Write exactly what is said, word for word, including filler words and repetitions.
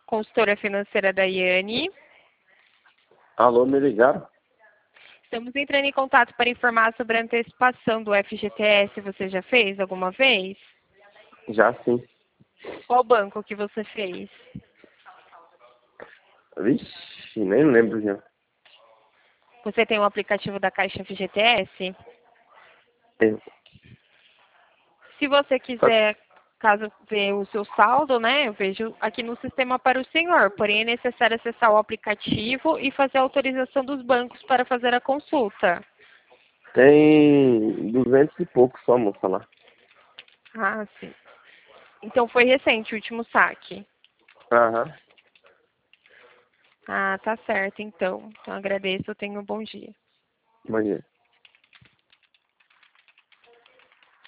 consultora financeira Daiane. Alô, me ligaram? Estamos entrando em contato para informar sobre a antecipação do F G T S. Você já fez alguma vez? Já sim. Qual banco que você fez? Vixe, nem lembro já. Você tem o aplicativo da Caixa F G T S? Tem. Se você Só- quiser, caso veja o seu saldo, né, eu vejo aqui no sistema para o senhor. Porém, é necessário acessar o aplicativo e fazer a autorização dos bancos para fazer a consulta. Tem duzentos e pouco só, moça, lá. Ah, sim. Então foi recente o último saque. Aham. Ah, tá certo, então. Então agradeço, tenha um bom dia. Bom dia.